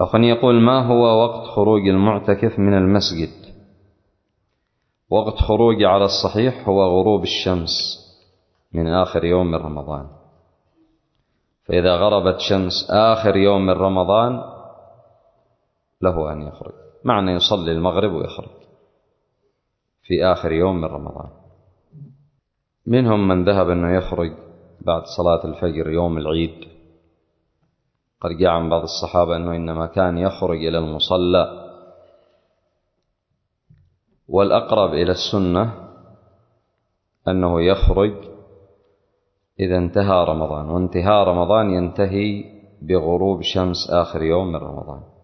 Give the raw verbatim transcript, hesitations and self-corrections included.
أخواني يقول: ما هو وقت خروج المعتكف من المسجد؟ وقت خروجي على الصحيح هو غروب الشمس من آخر يوم من رمضان، فإذا غربت شمس آخر يوم من رمضان له أن يخرج، معنى يصلي المغرب ويخرج في آخر يوم من رمضان. منهم من ذهب أنه يخرج بعد صلاة الفجر يوم العيد، قد جاء عن بعض الصحابة أنه إنما كان يخرج إلى المصلى. والأقرب إلى السنة أنه يخرج إذا انتهى رمضان، وانتهاء رمضان ينتهي بغروب شمس آخر يوم من رمضان.